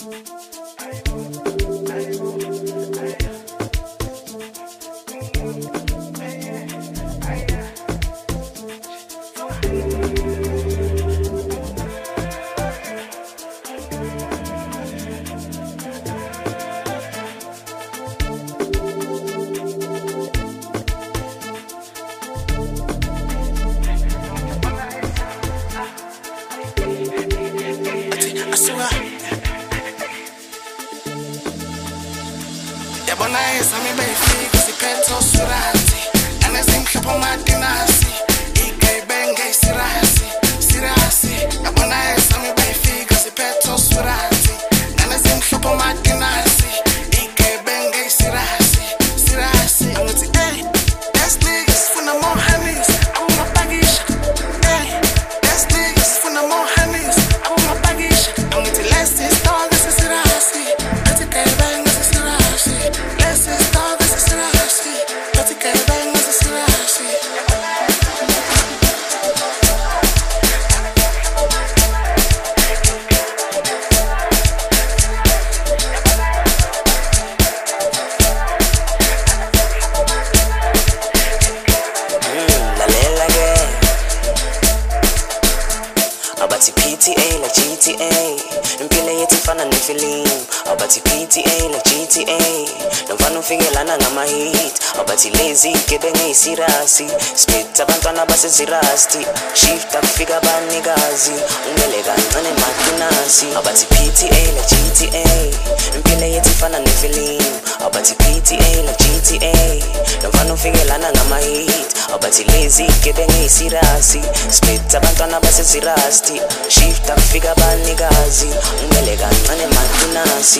Sirasi, split abantwana basezirasti, shift akufika banikazi, ungele kancane makinasi, abathi PTA la GTA, impilo yethu ifana nefilm, abathi PTA la GTA, nomfana ufikelana ngama-hit, abathi lazy gebengu sirasi, split abantwana basezirasti, shift akufika banikazi, ungele kancane makinasi.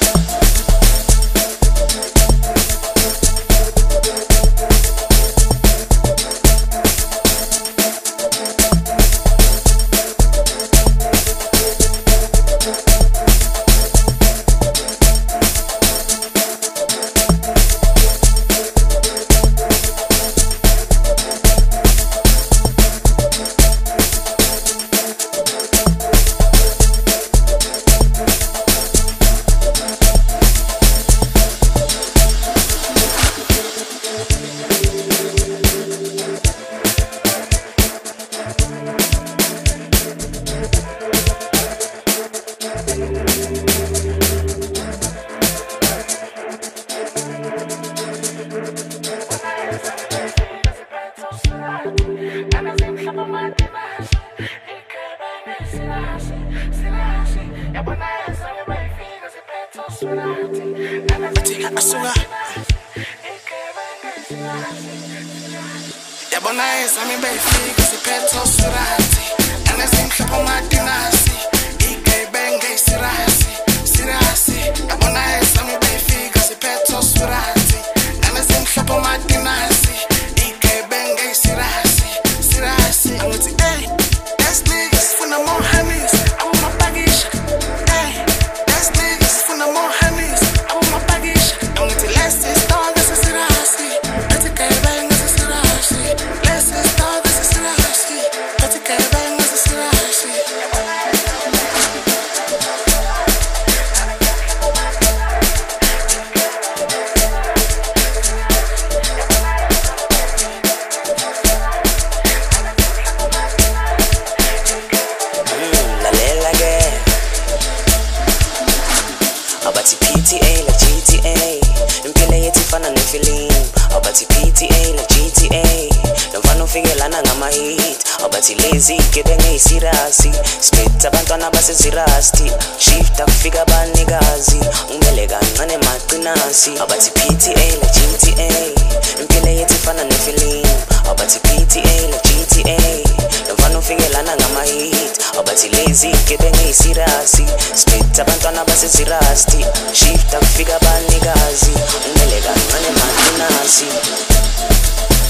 Abathi PTA la GTA, impilo yethu ifana nefilm, abathi PTA la GTA, nomfana ufikelana ngama-hit, abathi lazy gebengu sirasi, split abantwana basezirasti, shift akufika banikazi, ungele kancane makinasi.